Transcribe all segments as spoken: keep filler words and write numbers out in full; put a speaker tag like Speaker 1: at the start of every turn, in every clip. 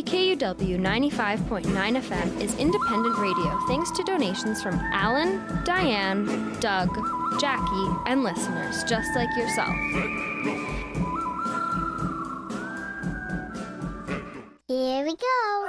Speaker 1: C K U W ninety-five point nine F M is independent radio thanks to donations from Alan, Diane, Doug, Jackie, and listeners just like yourself.
Speaker 2: Here we go.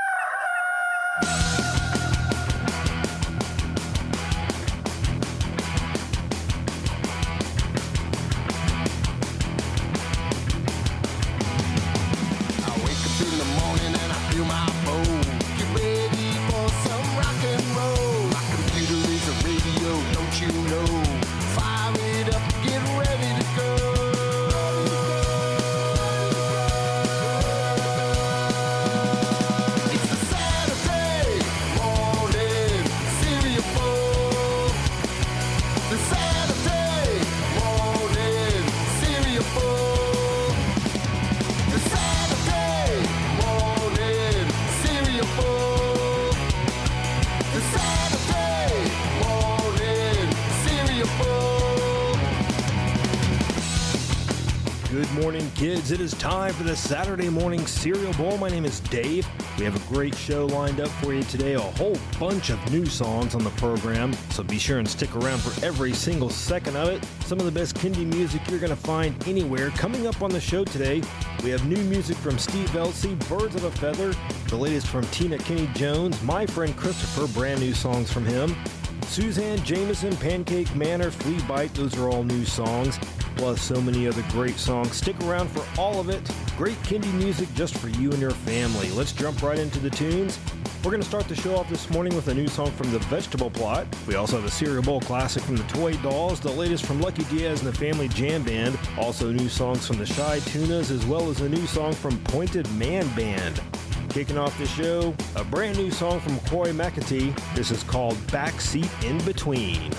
Speaker 3: Kids, it is time for the Saturday Morning Cereal Bowl. My name is Dave. We have a great show lined up for you today, a whole bunch of new songs on the program, so be sure and stick around for every single second of it. Some of the best Kindy music you're going to find anywhere. Coming up on the show today, we have new music from Steve Elsey, Birds of a Feather, the latest from Tina Kenny Jones, My Friend Christopher, brand new songs from him, Suzanne Jameson, Pancake Manor, Flea Bite, those are all new songs. Plus so many other great songs. Stick around for all of it. Great Kindy music just for you and your family. Let's jump right into the tunes. We're going to start the show off this morning with a new song from the Vegetable Plot. We also have a Cereal Bowl classic from the Toy Dolls, the latest from Lucky Diaz and the Family Jam Band, also new songs from the Shy Tunas, as well as a new song from Pointed Man Band. Kicking off the show, a brand new song from Cory McAtee. This is called Backseat in Between.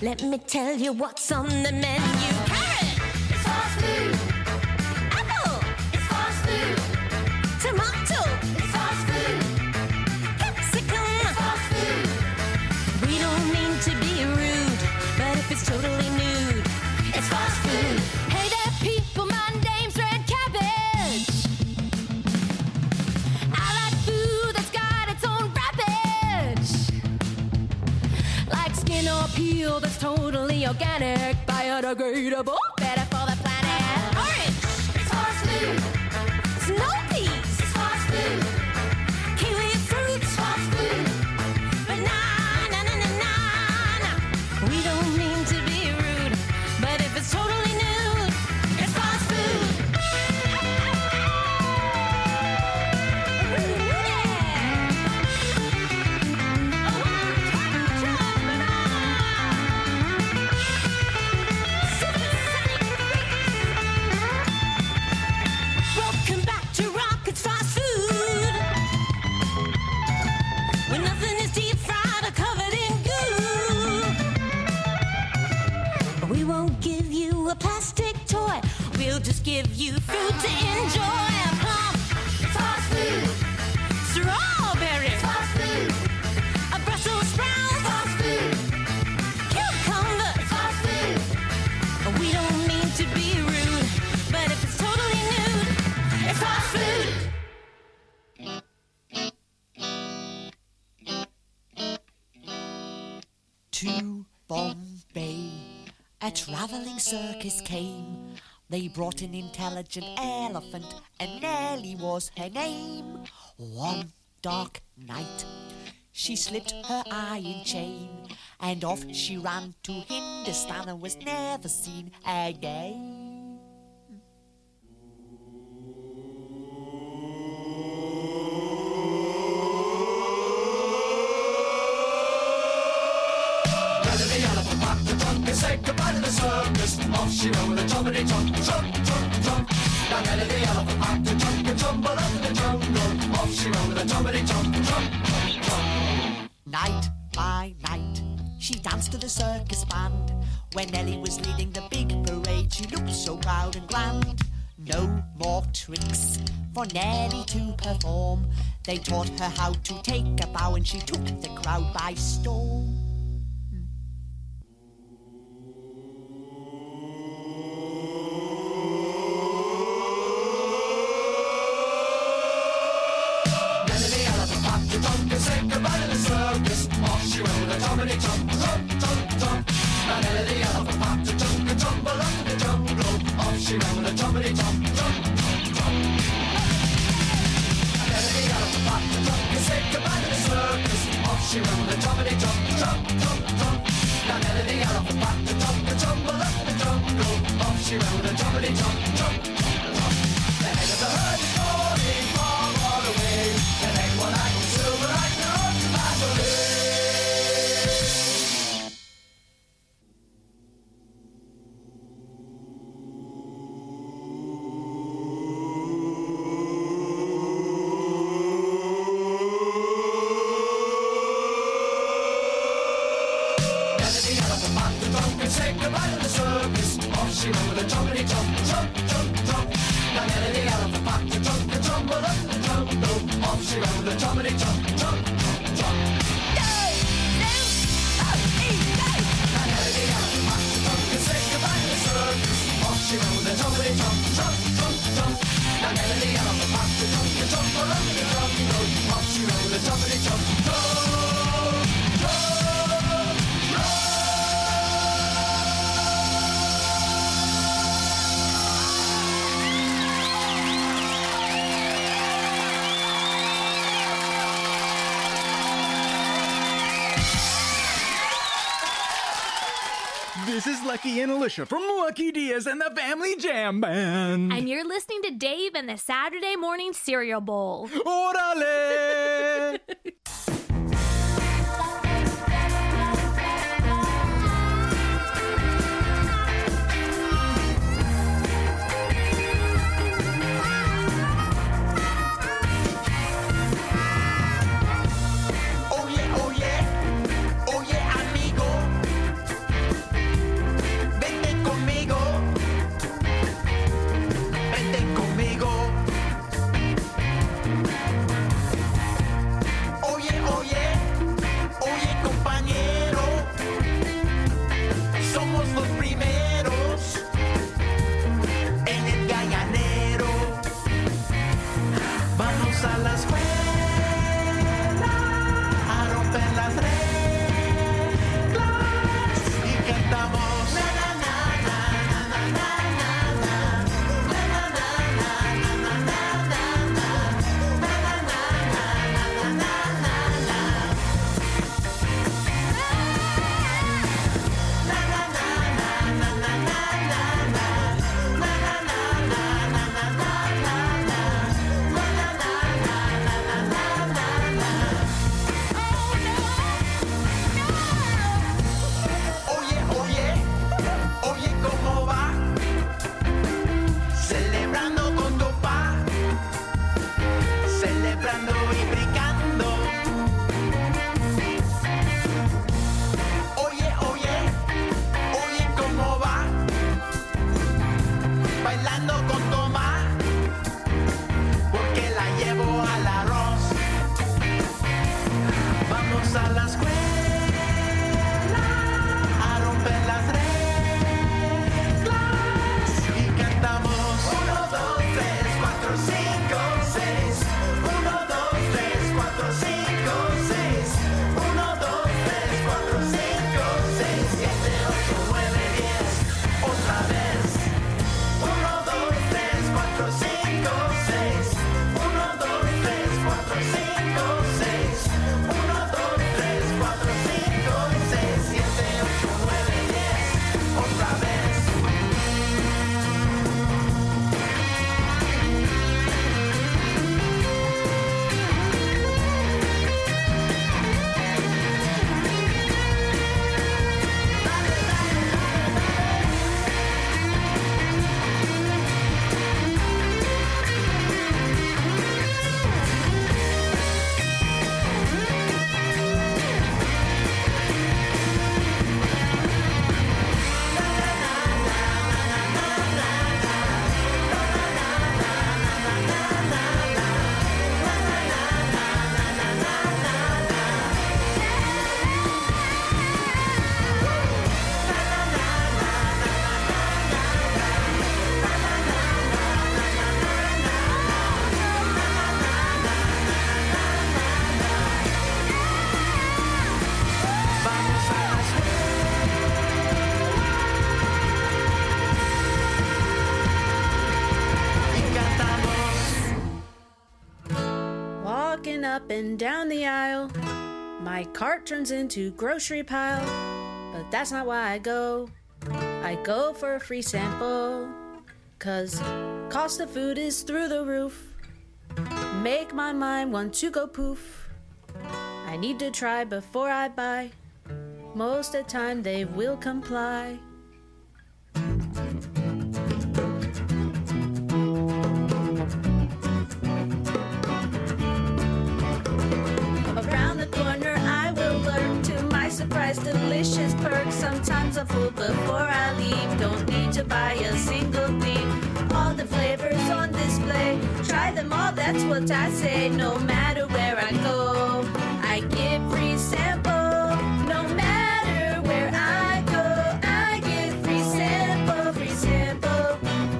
Speaker 4: Let me tell you what's on the menu. Carrot! It's fast food. Apple! It's fast food. Tomato! It's fast food. Capsicum! It's fast food. We don't mean to be rude, but if it's totally nude, it's fast food. Hey there, people, my name's Red Cabbage. I like food that's got its own wrappage, like skin or peel that's totally organic, biodegradable, better for the planet. Orange, it's fast food. Snow peas, it's fast food. Kiwi fruit, it's fast food. Banana, na na na na. We don't mean to be rude, but if it's totally nude, it's fast food. Welcome back to Rock, it's fast food. When nothing is deep fried or covered in goo. We won't give you a plastic toy, we'll just give you fruit to enjoy. Plum, it's fast food. Strawberry, it's fast food. A Brussels sprout, it's fast food. Cucumber, it's fast food. We don't mean to be rude, but if it's totally nude, it's fast food.
Speaker 5: To Bombay, a travelling circus came. They brought an intelligent elephant, and Nellie was her name. One dark night, she slipped her iron chain, and off she ran to Hindustan and was never seen again.
Speaker 6: Say goodbye to the circus. Off she went with a jumpity jump, jump, jump, jump. Now Nellie the elephant had to jump and tumble up in the jungle. Off she went with a jumpity jump, jump, jump, jump.
Speaker 5: Night by night, she danced to the circus band. When Nellie was leading the big parade, she looked so proud and grand. No more tricks for Nellie to perform. They taught her how to take a bow, and she took the crowd by storm.
Speaker 6: Say goodbye to the circus. Off she went with a jumpity jump, jump, jump, jump. Now Nellie the elephant popped a jump and tumble up in the jungle. Off she went with a jumpity jump, jump, jump, jump. Now Nellie the elephant popped a jump and say goodbye to the circus. Off she went with a jumpity jump, jump, jump, jump. Now Nellie the elephant popped a jump and tumble up in the jungle. Off she went with a jumpity jump, jump, jump, jump. The head of the herd is calling far, far away. The neck one eye was silver like the road to Mandalay. Nellie the elephant popped the trunk and said goodbye to the circus. Off she went with a jumpity jump, jump, jump, jump. Now Nellie the elephant popped the trunk and tumbled up in the jungle. Off she went with a jumpity jump, jump, jump, jump. Now Nellie the elephant popped the trunk and said goodbye to the circus. Off she went with a jumpity jump, jump, jump, jump. Now Nellie the elephant popped the trunk and tumbled up in the jungle. Off she went with a jumpity jump, jump, jump, jump.
Speaker 7: This is Lucky and Alicia from Lucky Diaz and the Family Jam Band.
Speaker 1: And you're listening to Dave and the Saturday Morning Cereal Bowl.
Speaker 7: Orale!
Speaker 6: Vamos a la escuela a romper las reglas y cantamos na na na na na na na na na na na na na
Speaker 8: Up and down the aisle, my cart turns into grocery pile, but that's not why I go. I go for a free sample, cause cost of food is through the roof. Make my mind want to go poof. I need to try before I buy. Most of the time they will comply. Surprise, delicious perks. Sometimes I'm full before I leave. Don't need to buy a single thing. All the flavors on display. Try them all, that's what I say. No matter where I go, I get free sample. No matter where I go, I get free sample, free sample.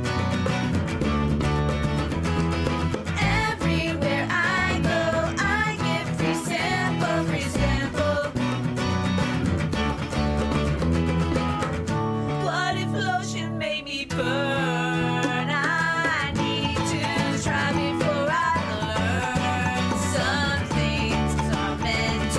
Speaker 8: Everywhere I go, I get free sample, free sample. Burn. I need to try before I learn. Some things are meant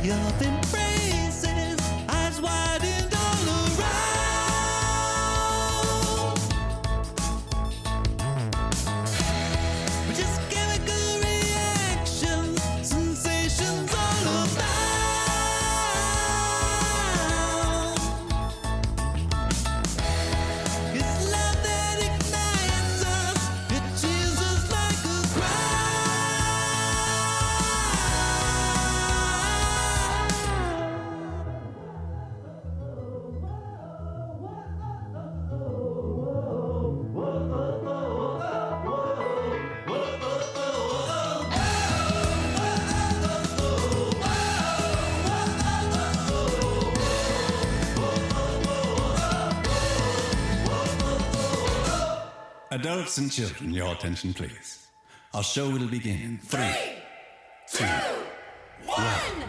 Speaker 9: your embraces, eyes widened all around. We're just chemical reactions, sensations all abound. It's love that ignites us, it chills us like a
Speaker 10: Adults and children, your attention, please. Our show will begin in three, two, one.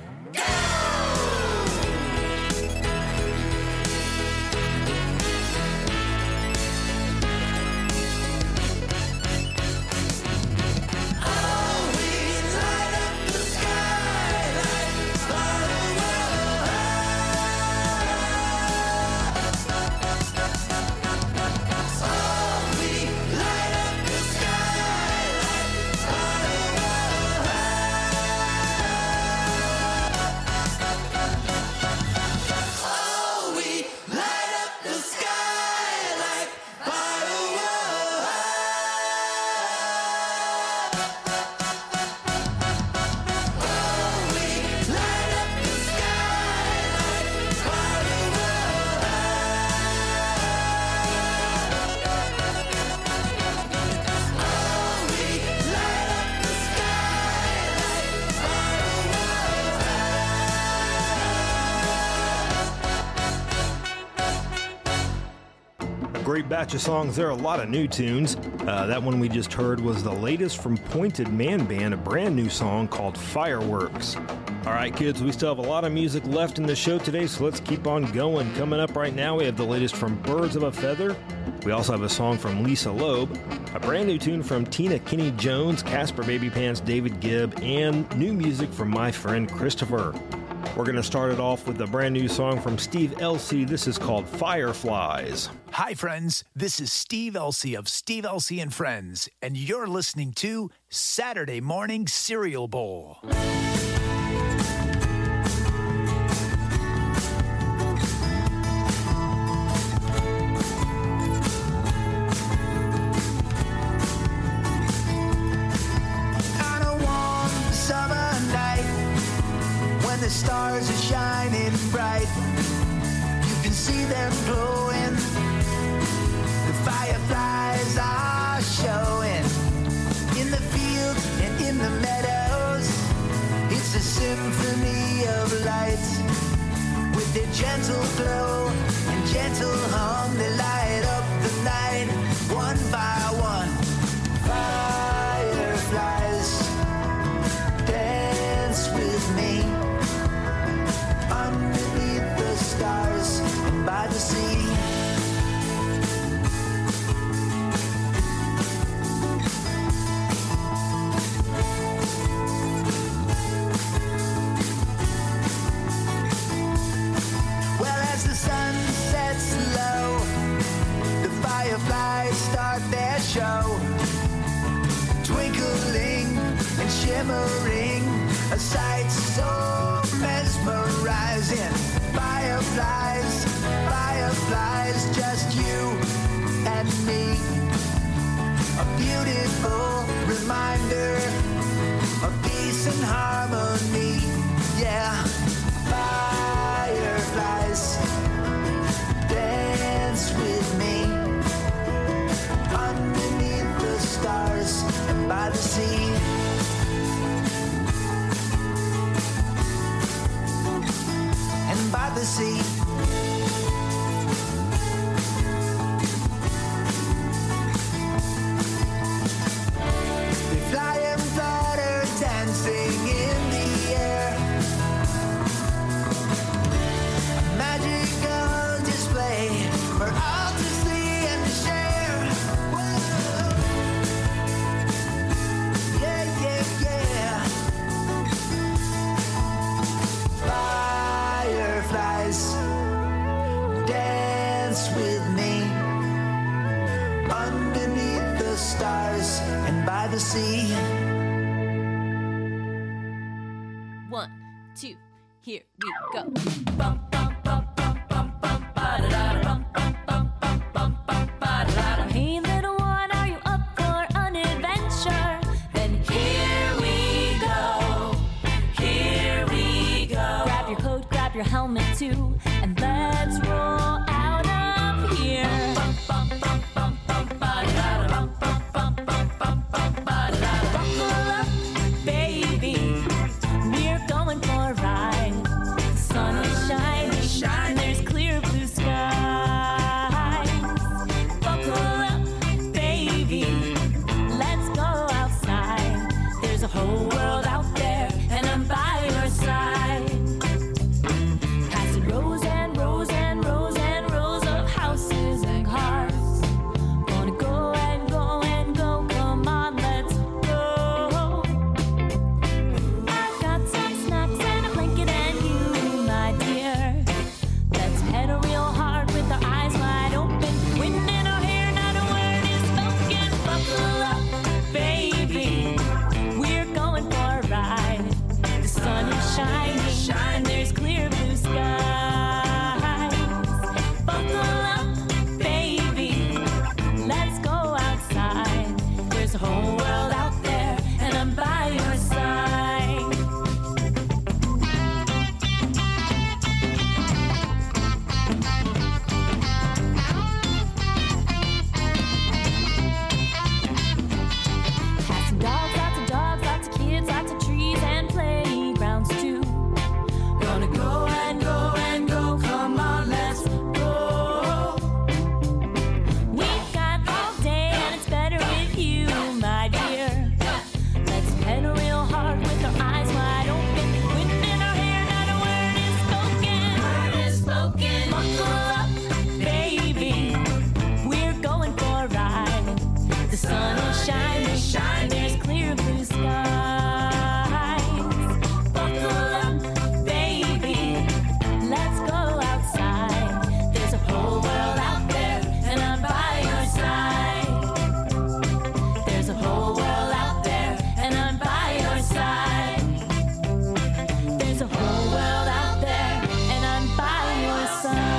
Speaker 3: Great batch of songs there, a lot of new tunes. Uh, that one we just heard was the latest from Pointed Man Band, a brand new song called Fireworks. All right, kids, we still have a lot of music left in the show today, so let's keep on going. Coming up right now, we have the latest from Birds of a Feather. We also have a song from Lisa Loeb, a brand new tune from Tina Kinney Jones, Casper Baby Pants, David Gibb, and new music from my friend Christopher. We're going to start it off with a brand new song from Steve Elsey. This is called Fireflies.
Speaker 11: Hi, friends. This is Steve Elsey of Steve Elsey and Friends, and you're listening to Saturday Morning Cereal Bowl.
Speaker 12: The stars are shining bright. You can see them glowing. The fireflies are showing in the fields and in the meadows. It's a symphony of lights. With their gentle glow and gentle hum, they light up the night one by one. Fireflies, dance with me. Underneath the stars and by the sea. Well, as the sun sets low, the fireflies start their show. Twinkling and shimmering, a sight so mesmerizing. Fireflies, fireflies, just you and me. A beautiful reminder of peace and harmony. Yeah, fireflies, dance with me. Underneath the stars and by the sea. By the sea. They fly and flutter, dancing in the air. A magical display for all to see and to share. Whoa. Yeah, yeah, yeah. to see.
Speaker 4: One, two, here we go. Bum, bum, bum, bum, bum, bum, ba-da-da-da, bum, bum, bum, bum, bum, bum, ba-da-da-da. Hey, little one, are you up for an adventure? Then here we go. Here we go. Grab your coat, grab your helmet too, and let's roll out of here. Bum, bum, bum, bum, bum, ba-da-da-da, bum, bum, bum, bum, bum, bum, ba-da-da-da. Buckle up, baby. We're going for a ride. The sun is shining, and there's clear blue skies. Buckle up, baby. Let's go outside. There's a whole world out there, and I'm by your side. Passing rows and rows and rows and rows of houses and cars. Gonna go and go and go. Come on, let's go. I've got some snacks and a blanket and you, my dear. Let's pedal real hard with our eyes wide open. Wind in our hair, not a word is spoken. Buckle up, baby. We're going for a ride. The sun is shining, and there's clear blue skies. Buckle up, baby. Let's go outside. There's a whole world out there, and I'm by your side. Passing dogs, lots of dogs, lots of kids, lots of trees and playgrounds too. Gonna go and go and go, come on, let's go. We've got all day and it's better with you, my dear. Let's pedal real hard with our eyes wide open. Wind in our hair, not a word is spoken. Word is spoken. Buckle up, baby. We're going for a ride. The sun is shining, there's clear blue skies. Buckle up, baby. Let's go outside. There's a whole world out there, and I'm by your side. There's a whole world out there, and I'm by your side. There's a whole world out there, and I'm by your side.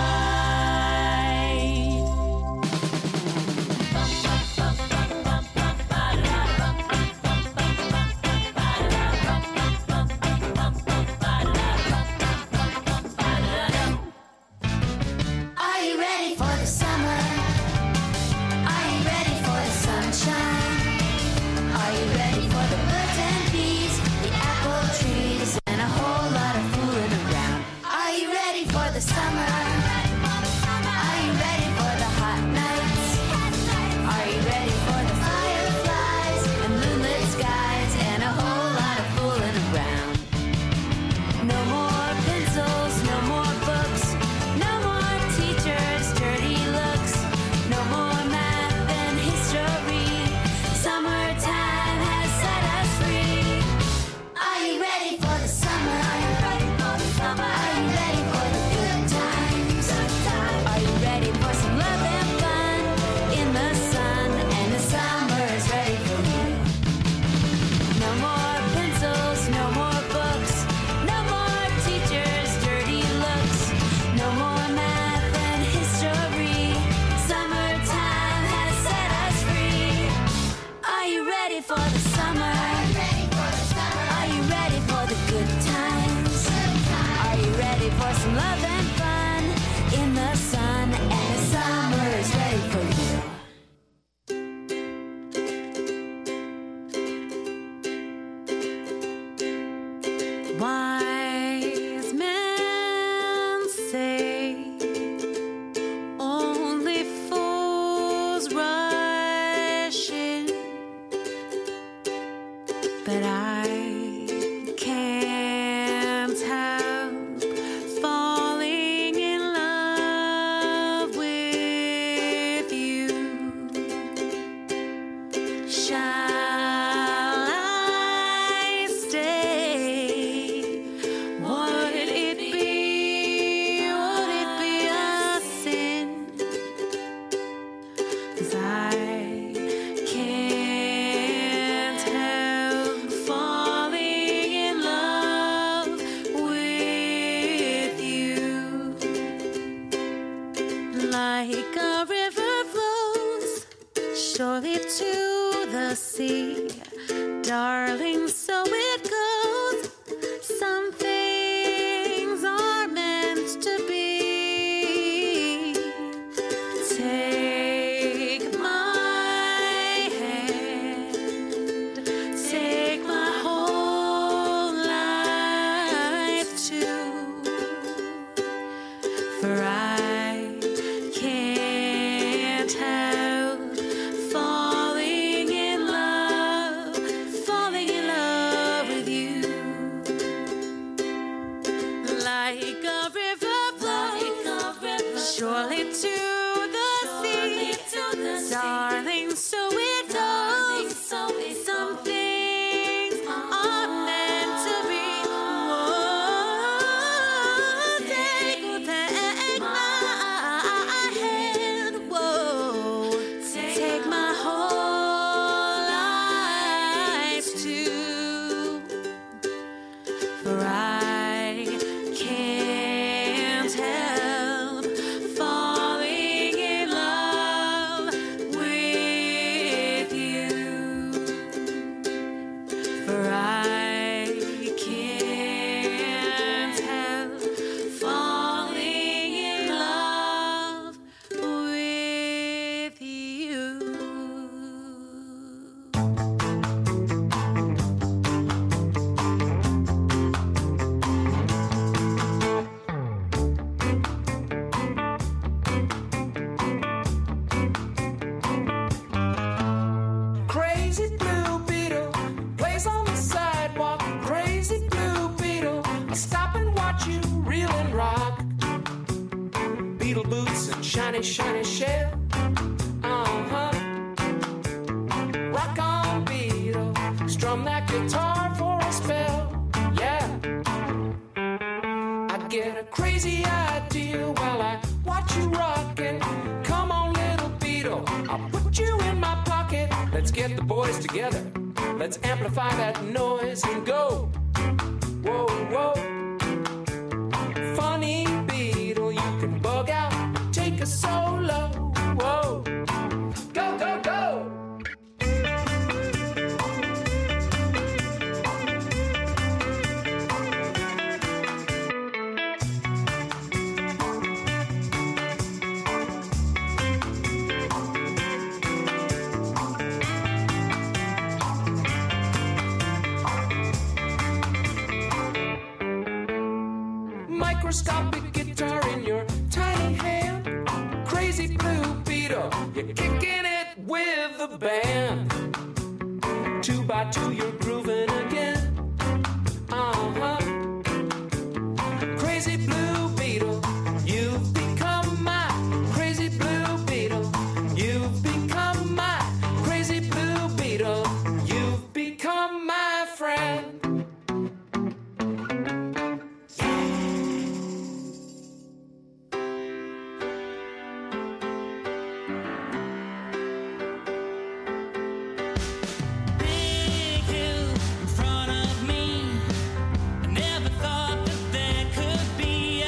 Speaker 2: Are you ready for the summer? Are you ready for the sunshine? Are you ready for the birds and bees, the apple trees, and a whole lot of fooling around? Are you ready for the summer? Are you ready for the hot nights? Are you ready for the fireflies and moonlit skies and a whole lot of fooling around? No more pencils, no more books, no more teachers' dirty looks, no more math and history. Summertime has set us free. Are you ready for the summer? Are you ready for the summer? Are you ready for the good times? Are you ready for some love and fun in the sun? And the summer is ready for you. No more pencils, no more books, no more teachers' dirty looks, no more math and history. Summertime has set us free. Are you ready for the summer? Are you ready for the good times? Are you ready for some love and fun in the sun? And the summer is ready for you.
Speaker 4: Wise men say only fools rush in, but I can't help falling in love with
Speaker 8: surely to the sea. Darling, so it goes. Some things are meant to be. Take my hand, take my whole life too, for I can't help falling in love, falling in love with you. Like a river flows, surely to the sea. Darling, so it goes. Some things are meant to be. Whoa, take, take my hand. Whoa, take my whole life too. For I can't help falling in love with you. For I can't help falling in love with you.
Speaker 6: Crazy blue beetle plays on the sidewalk. Crazy blue beetle, I stop and watch you reel and rock. Beetle boots and shiny, shiny shell. Uh-huh. Rock on, beetle, strum that guitar for a spell. Yeah. I get a crazy idea while I watch you rockin'. Come on, little beetle, I'll put you in my pocket. Let's get the boys together. Let's amplify that noise and go. Whoa, whoa. Funny beetle, you can bug out, take a solo. Whoa. Go, go, go. Microscopic guitar in your tiny hand. Crazy blue beetle, you're kicking it with the band. Two by two, you're grooving again. Uh-huh. Crazy blue beetle, you've become my crazy blue beetle. You've become my crazy blue beetle. You've become my friend.
Speaker 9: Big hill in front of me. I never thought that there could be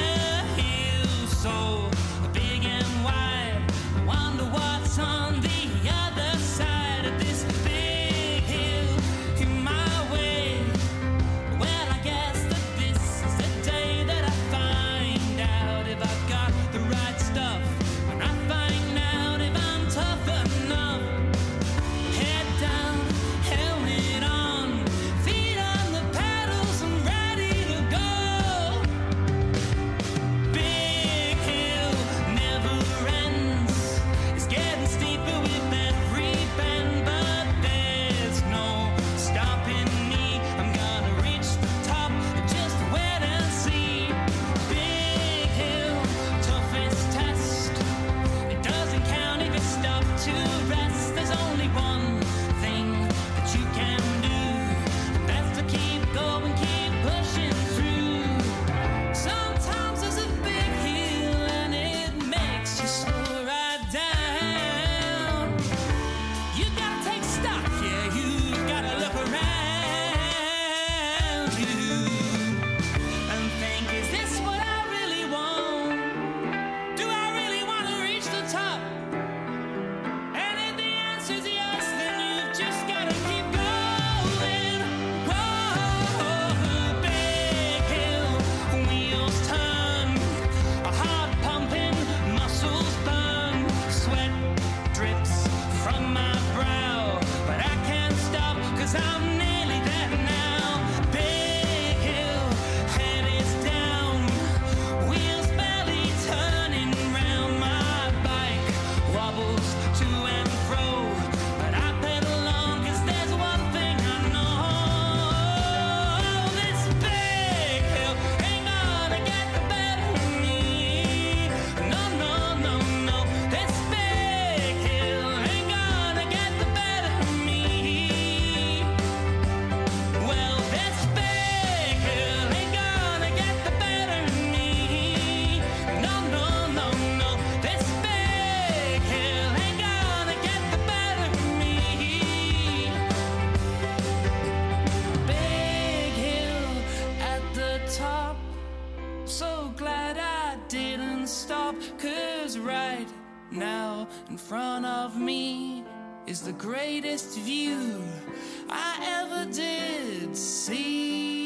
Speaker 13: can stop, 'cause right now in front of me is the greatest view I ever did see.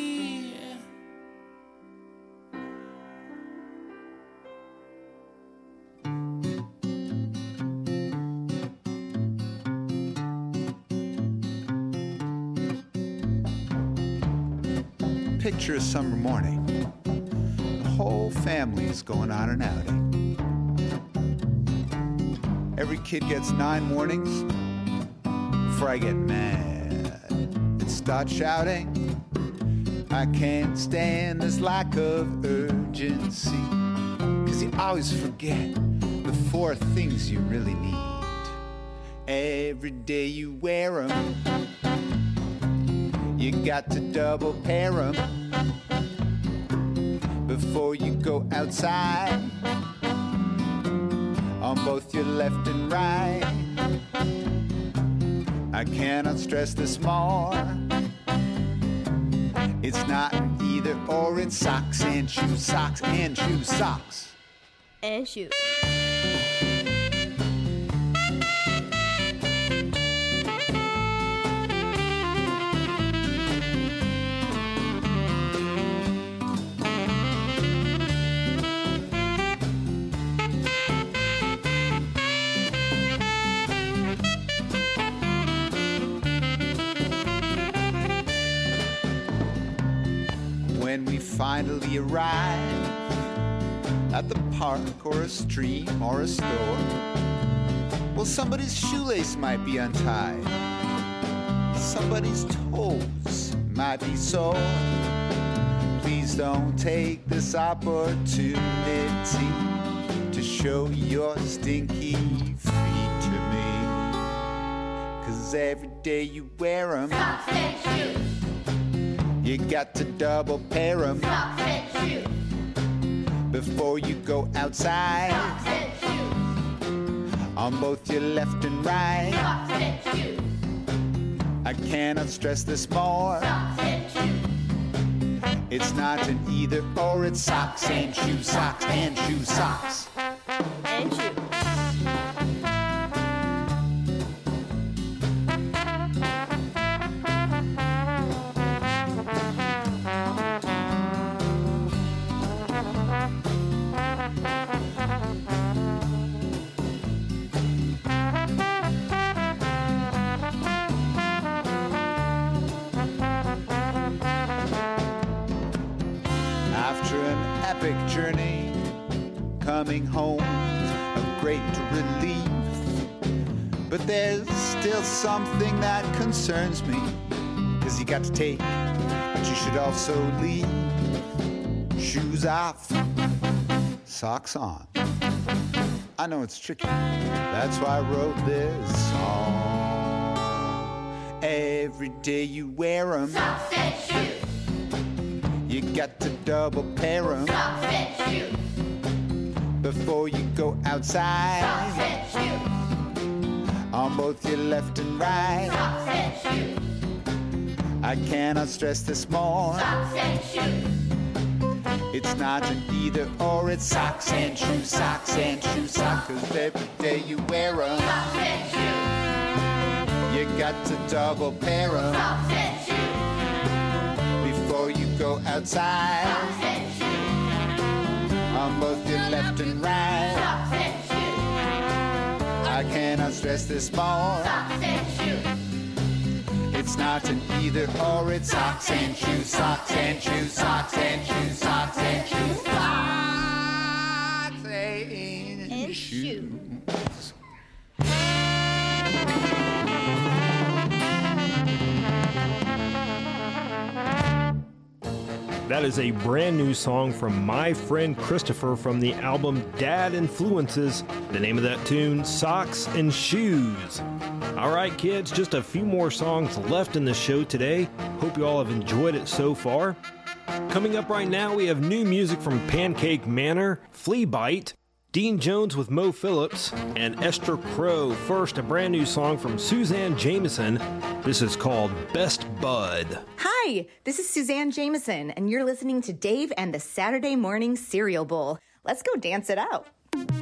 Speaker 14: Picture a summer morning. The whole family's going on an outing. Every kid gets nine warnings before I get mad and start shouting. I can't stand this lack of urgency, 'cause you always forget the four things you really need. Every day you wear 'em, you got to double pair 'em before you go outside, on both your left and right. I cannot stress this more. It's not an either or, it's socks and shoes, socks and shoes, socks
Speaker 1: and shoes.
Speaker 14: When we finally arrive at the park or a stream or a store, well, somebody's shoelace might be untied, somebody's toes might be sore. Please don't take this opportunity to show your stinky feet to me, 'cause every day you wear 'em,
Speaker 2: socks and shoes.
Speaker 14: You got to double pair 'em
Speaker 2: Socks and shoes.
Speaker 14: before you go outside,
Speaker 2: Socks and shoes.
Speaker 14: on both your left and right.
Speaker 2: Socks and shoes.
Speaker 14: I cannot stress this more.
Speaker 2: Socks and shoes.
Speaker 14: It's not an either or, it's socks and shoes, socks and shoes, socks
Speaker 1: and shoes.
Speaker 14: Journey, coming home's a great relief, but there's still something that concerns me, 'cause you got to take, but you should also leave. Shoes off, socks on. I know it's tricky, that's why I wrote this song. Every day you wear 'em,
Speaker 2: socks and shoes.
Speaker 14: You got to double pair 'em
Speaker 2: Socks and shoes.
Speaker 14: before you go outside,
Speaker 2: Socks and shoes.
Speaker 14: on both your left and right.
Speaker 2: Socks and shoes.
Speaker 14: I cannot stress this more.
Speaker 2: Socks and shoes.
Speaker 14: It's not an either or, it's socks and shoes, socks and shoes, socks. 'Cause every day you wear 'em,
Speaker 2: Socks and shoes.
Speaker 14: you got to double pair 'em
Speaker 2: Socks and shoes.
Speaker 14: before you go outside,
Speaker 2: Socks and shoes.
Speaker 14: on both your left and right.
Speaker 2: Socks and shoes.
Speaker 14: I cannot stress this more.
Speaker 2: Socks and shoes.
Speaker 14: It's not an either or, it's socks and shoes, socks and shoes, socks and shoes, socks and shoes, socks and shoes.
Speaker 3: That is a brand new song from my friend Christopher from the album Dad Influences. The name of that tune, Socks and Shoes. All right, kids, just a few more songs left in the show today. Hope you all have enjoyed it so far. Coming up right now, we have new music from Pancake Manor, Flea Bite, Dean Jones with Mo Phillips, and Esther Crow. First, a brand new song from Suzanne Jameson. This is called Best Bud.
Speaker 15: Hi, this is Suzanne Jameson, and you're listening to Dave and the Saturday Morning Cereal Bowl. Let's go dance it out.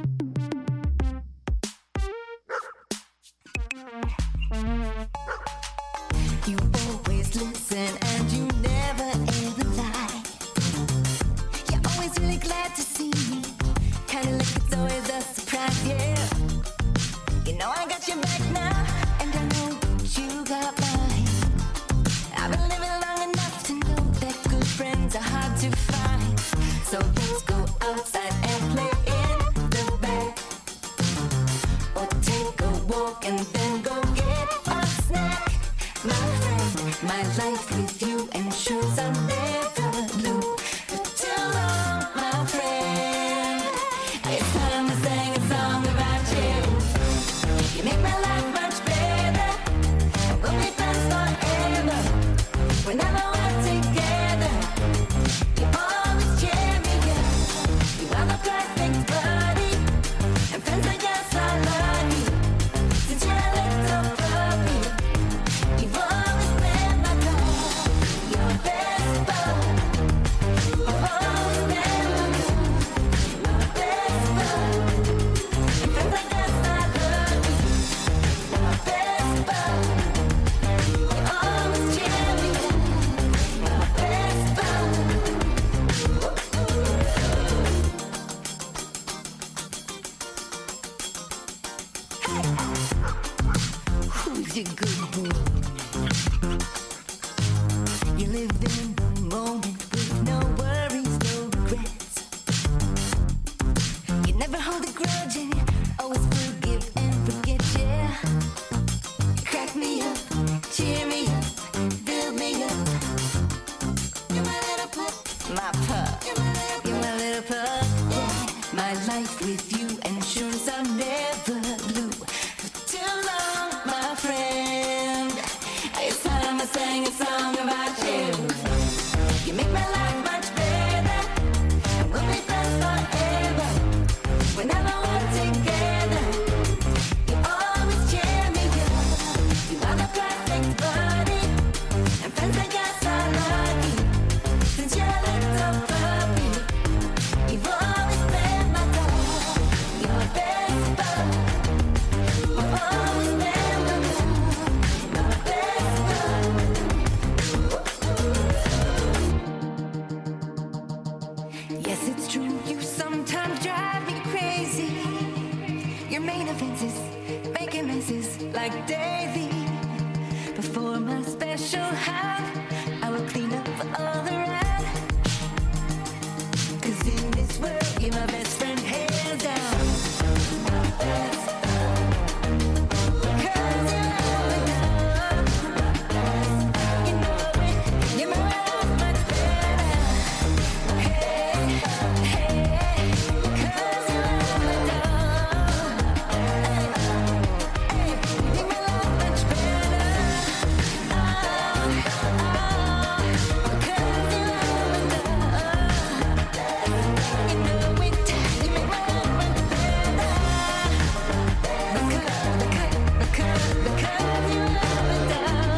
Speaker 2: You always listen and you never ever lie. You're always really glad to see me. Kinda like it's always a surprise, yeah. You know I got your back now, and I know that you got mine. I've been living long enough to know that good friends are hard to find. So let's go outside and play in the back, or take a walk and then go get a snack. My friend, my life with you ensures I'll never blue for too long, my friend. It's time to sing a song about you. You make my life much better. We'll be friends forever. Whenever we're together, you always cheer me up. You are the perfect buddy, and friends like us are lucky. Since you're a little puppy, you've always been my dog. Your best bud. You've always been my dog. My best bud. And friends like us are lucky. My best bud. You always cheer me up. My best bud. Who's a good boy? You lived in the moment with no worries, no regrets. You never hold a grudge and you always forgive and forget, yeah. You crack me up, cheer me up, build me up. You're my little pup, my pup. You're my little, You're my little pup, yeah. My life with you ensures I'll never blue for too long, my friend. It's time I sang a song about you. You make my life much better, and we'll be friends forever. Whenever we're together, you always cheer me up. You are the perfect buddy, and friends like us are lucky. Since you're a little puppy, you've always been my dog. Your best bud. You've always been my dog. My best bud. Yes, it's true, you sometimes drive me crazy. Your main offense is making messes like daily. Before my special hound, I will clean up all the rat. Cause in this world, you're my best friend, hands down. My best bud. Cause you love me now. You know it, you make my life much better. Hey, hey, cause you love me now. Hey, you make my life much better. Oh, oh, cause you love me now. You know it, you make my life much better. Because, because, because, because you love me now.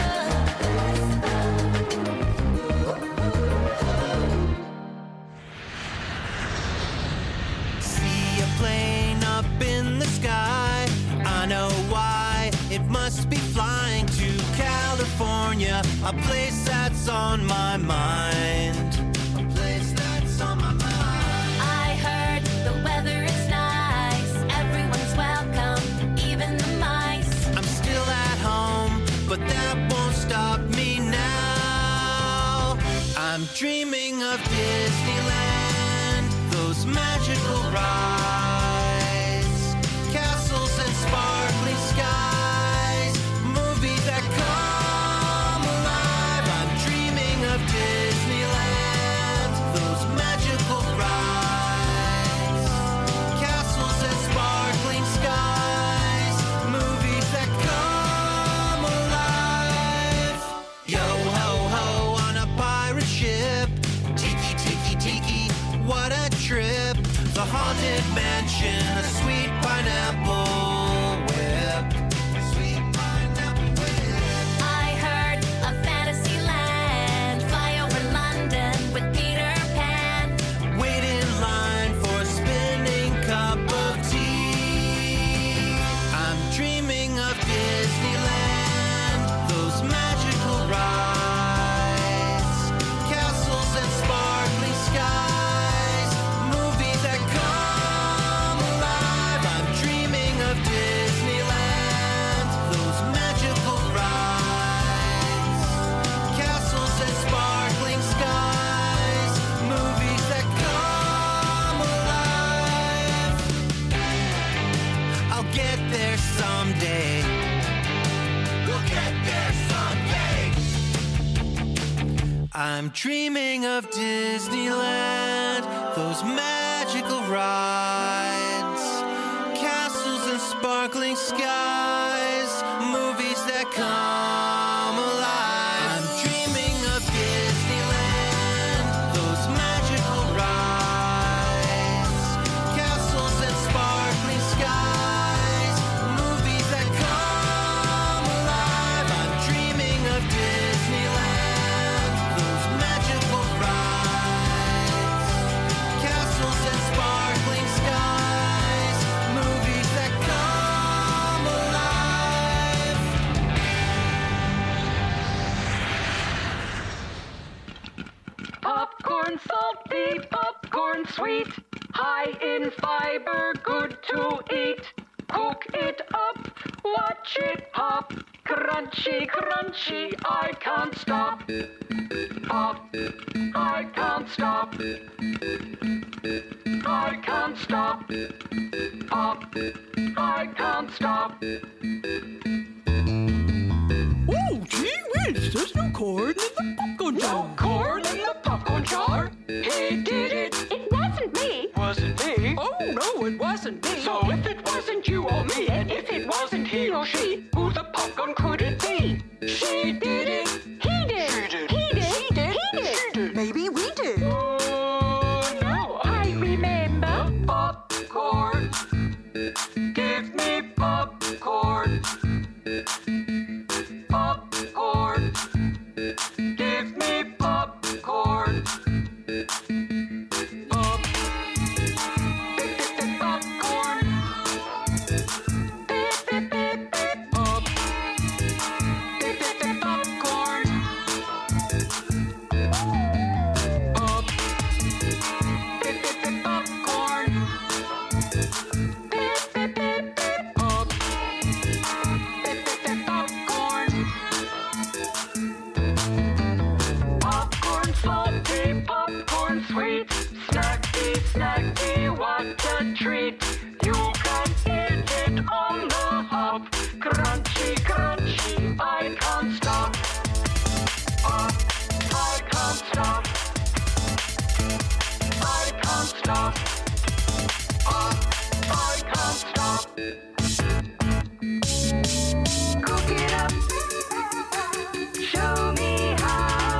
Speaker 9: See a plane up in the sky. I know why. It must be flying to California, a place that's on my mind. A place that's on my mind.
Speaker 4: I heard the weather is nice. Everyone's welcome, even the mice.
Speaker 9: I'm still at home, but that won't stop me now. I'm dreaming of Disneyland, those magical rides, castles and sparkling skies, movies that come alive. I'm dreaming of Disneyland, those magical rides, castles and sparkling skies, movies that come alive. Yo ho ho on a pirate ship, tiki tiki tiki, what a trip. The haunted mansion, a sweet pineapple whip. Sweet pineapple whip.
Speaker 4: I heard a fantasy land. Fly over London with Peter Pan.
Speaker 9: Wait in line for I'm dreaming of Disneyland, those magical rides, castles and sparkling skies, movies that come alive. I'm dreaming of Disneyland, those magical rides, castles and sparkling skies, movies that come alive. I'm dreaming of Disneyland, those magical rides, castles and sparkling skies, movies that come alive.
Speaker 15: Popcorn salty, popcorn sweet, high in fiber, good to eat. Cook it up, watch it pop, crunchy, crunchy, I can't stop. Pop, I can't stop. I can't stop. Pop, I can't stop.
Speaker 16: Oh, gee whiz, there's no corn in the popcorn jar.
Speaker 15: No corn in the popcorn jar? He did it.
Speaker 4: It wasn't me.
Speaker 15: Wasn't me.
Speaker 16: Oh, no, it wasn't me.
Speaker 15: So if it wasn't you or me, and if it wasn't he or she, who the popcorn could it be? She did it.
Speaker 4: He did.
Speaker 15: She did.
Speaker 4: He did.
Speaker 15: She did.
Speaker 4: He did.
Speaker 15: She did.
Speaker 16: Maybe we did.
Speaker 15: Oh, no.
Speaker 4: I remember.
Speaker 15: Popcorn. Give me popcorn. Popcorn. Give me popcorn. Pop. Bip, bip, bip, popcorn. Bip, bip, bip, bip, pop. Bip, bip, bip, popcorn. Pop. Bip, bip, bip, popcorn. Bip, bip, bip, bip, pop. Bip, bip, bip, popcorn. Popcorn salty, popcorn sweet, snacky, snacky, what a treat. You can eat it on the hop, crunchy, crunchy, I can't stop. Pop, I can't stop. I can't stop. Pop, I can't stop. Cook it up. Show me how.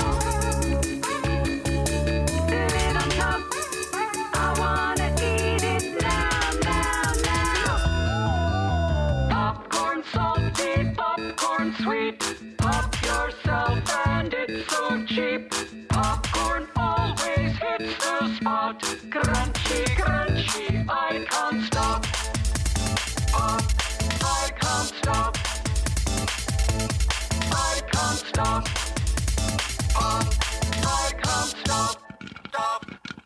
Speaker 15: Fill it on top. I wanna eat it now, now, now. Popcorn salty, popcorn sweet. Pop yourself and it's so cheap. Popcorn always hits the spot. Crunchy, crunchy, I can't stop. Pop, I can't stop. I can't stop. Pop, I can't stop. Stop.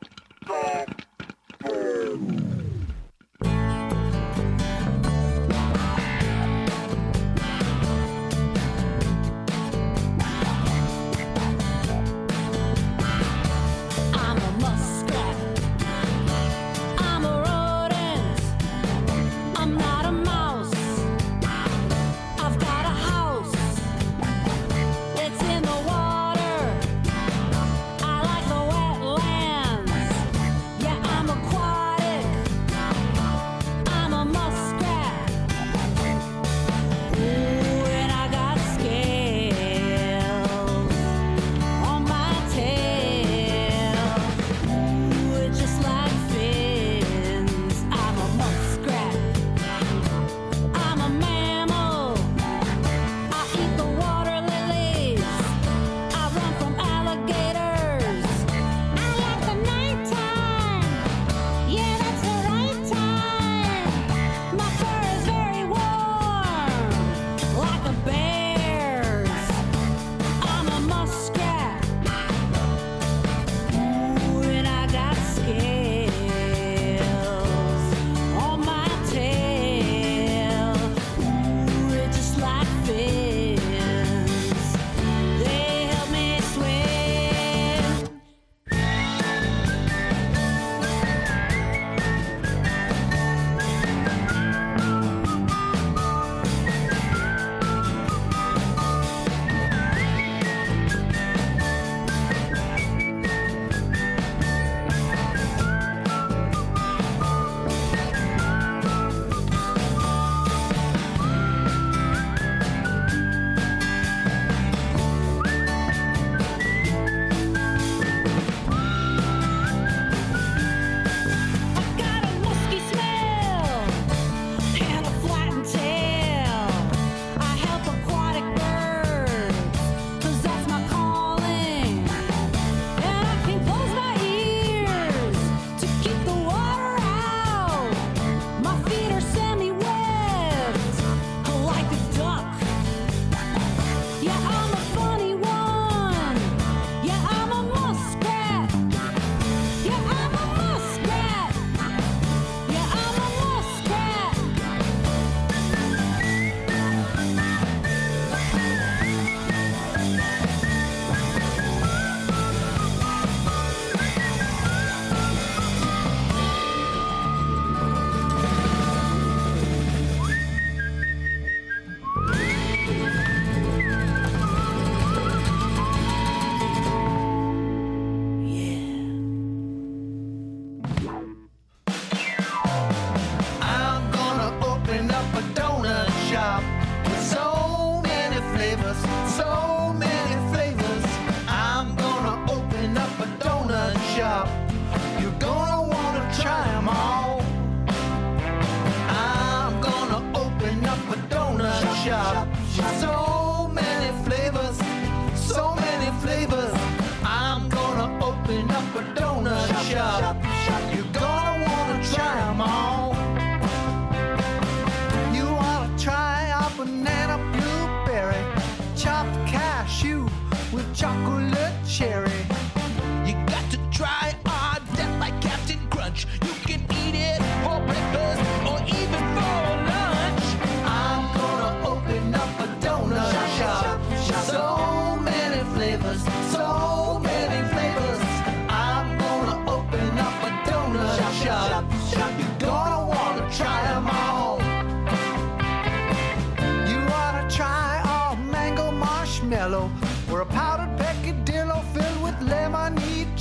Speaker 4: I'm a muskrat. I'm a rodent. I'm not a mouse. I've got a house. It's in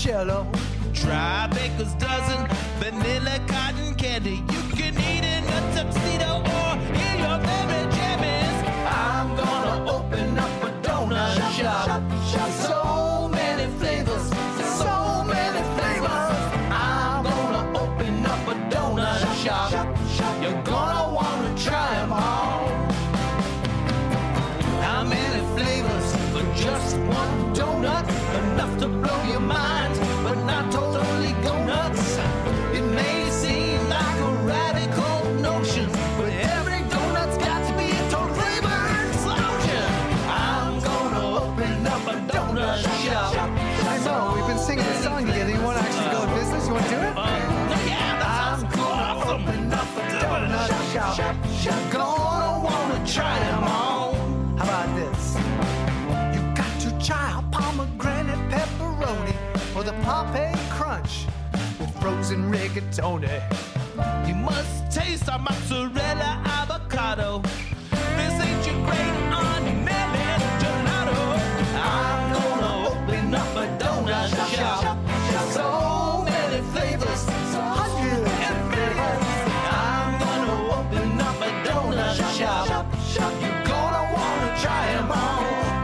Speaker 12: limoncello.
Speaker 9: Try Baker's dozen, vanilla cotton candy. You can eat in a tuxedo or in your favorite jammies.
Speaker 12: I'm gonna open up a donut shop. shop, shop. So many flavors, so many flavors. I'm gonna open up a donut shop. shop, shop. You're gonna wanna try them all. How many flavors for just one donut? Enough to blow your mind, but not totally go nuts. It may seem like a radical notion, but every donut's got to be a total flavor explosion. I'm gonna open up a donut shop.
Speaker 17: I know, we've been singing this song together. You want to actually go in business? You want to do it?
Speaker 12: Yeah, I'm gonna open up a donut shop. You're gonna wanna try them all. How about this? You got to try a pomegranate pepperoni or the Pompeii crunch with frozen rigatoni.
Speaker 9: You must taste our mozzarella avocado. This ain't your great Aunt Millie gelato.
Speaker 12: I'm gonna open up a donut shop. So many flavors, hundreds of flavors. I'm gonna open up a donut shop. You're gonna wanna try them all.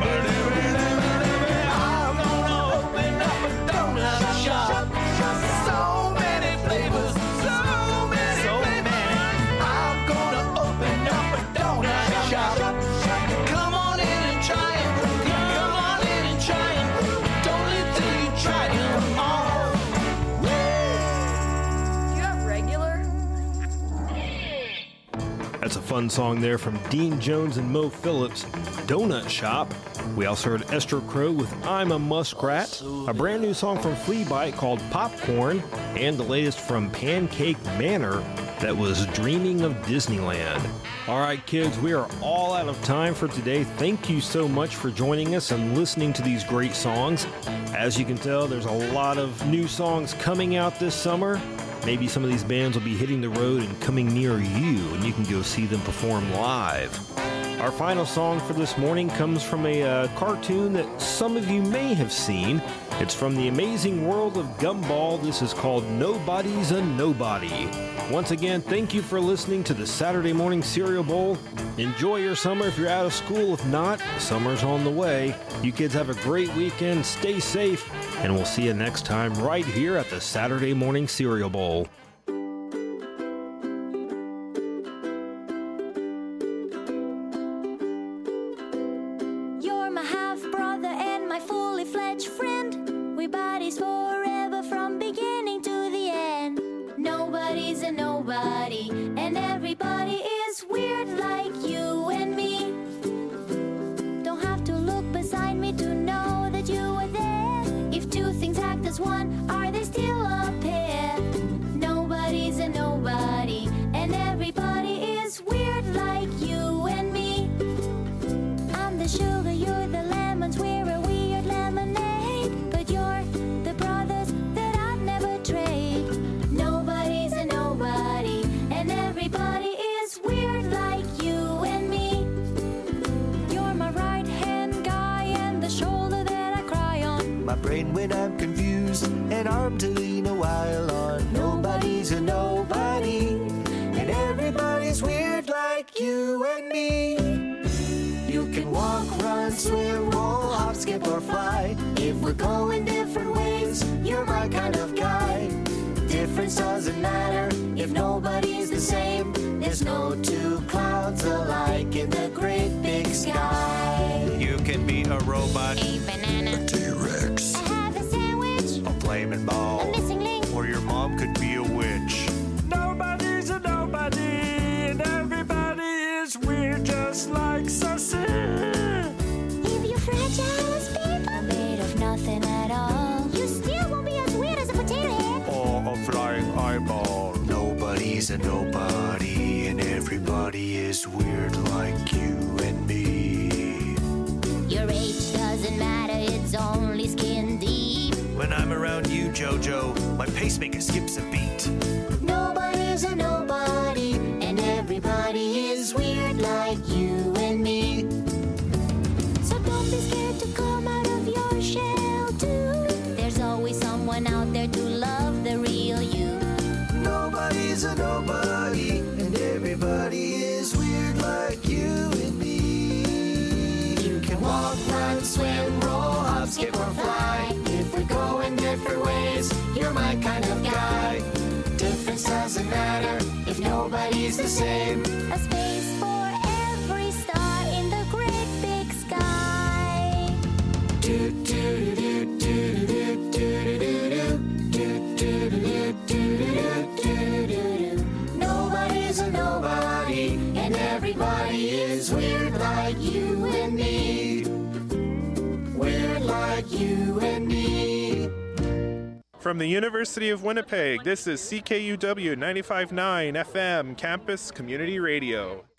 Speaker 12: I'm gonna open up a donut shop. So many flavors, so many flavors. I'm gonna open up a donut shop. Come on in and try them. Come on in and try them. Don't live till you try them all.
Speaker 8: Do you have regular?
Speaker 3: That's a fun song there from Dean Jones and Mo Phillips, Donut Shop. We also heard Esther Crow with I'm a Muskrat, a brand new song from Fleabite called Popcorn, and the latest from Pancake Manor that was Dreaming of Disneyland. All right, kids, we are all out of time for today. Thank you so much for joining us and listening to these great songs. As you can tell, there's a lot of new songs coming out this summer. Maybe some of these bands will be hitting the road and coming near you, and you can go see them perform live. Our final song for this morning comes from a uh, cartoon that some of you may have seen. It's from the amazing world of Gumball. This is called Nobody's a Nobody. Once again, thank you for listening to the Saturday Morning Cereal Bowl. Enjoy your summer if you're out of school. If not, summer's on the way. You kids have a great weekend. Stay safe, and we'll see you next time right here at the Saturday Morning Cereal Bowl.
Speaker 2: You're my half-brother and my fully fledged friend. We buddies forever from beginning to the end. Nobody's a nobody, and everybody is weird like you and me. Don't have to look beside me to know that you are there. If two things act as one, are they still a pair? Nobody's a nobody, and everybody is weird like you and me. I'm the sugar, you're the lemons, we're a weird lemonade. But you're the brothers that I'd never trade. Nobody's a nobody, and everybody is weird like you and me. You're my right-hand guy and the shoulder that I cry on.
Speaker 12: My brain when I'm confused, an arm to lean a while on. Nobody's a nobody, and everybody's weird like you and me. You can walk, run, swim, roll, hop, skip, or fly. If we're going different ways, you're my kind of guy. Difference doesn't matter if nobody's the same. There's no two clouds alike in the great big sky.
Speaker 11: You can be a robot,
Speaker 2: A banana,
Speaker 11: a T-Rex,
Speaker 2: I have a sandwich,
Speaker 11: a flaming ball,
Speaker 2: a missing link,
Speaker 11: or your mom could be a witch.
Speaker 12: Nobody's a nobody, and everybody is weird just like Susie.
Speaker 2: If you're fragile as paper, made of nothing at all, you still won't be as weird as a potato head.
Speaker 11: Or a flying eyeball.
Speaker 12: Nobody's a nobody, and everybody is weird like you and me.
Speaker 2: Your age doesn't matter, it's only skin deep.
Speaker 11: When I'm around you, JoJo, my pacemaker skips a beat.
Speaker 2: Nobody's a nobody, and everybody is weird like you and me. So don't be scared to come out of your shell too. There's always someone
Speaker 6: everybody's the same.
Speaker 2: A space for every star in the great big sky.
Speaker 6: Do do do do do do do do do do do do do do. Nobody's a nobody, and everybody is weird like you and me. Weird like you and me.
Speaker 18: From the University of Winnipeg, this is C K U W ninety-five point nine F M Campus Community Radio.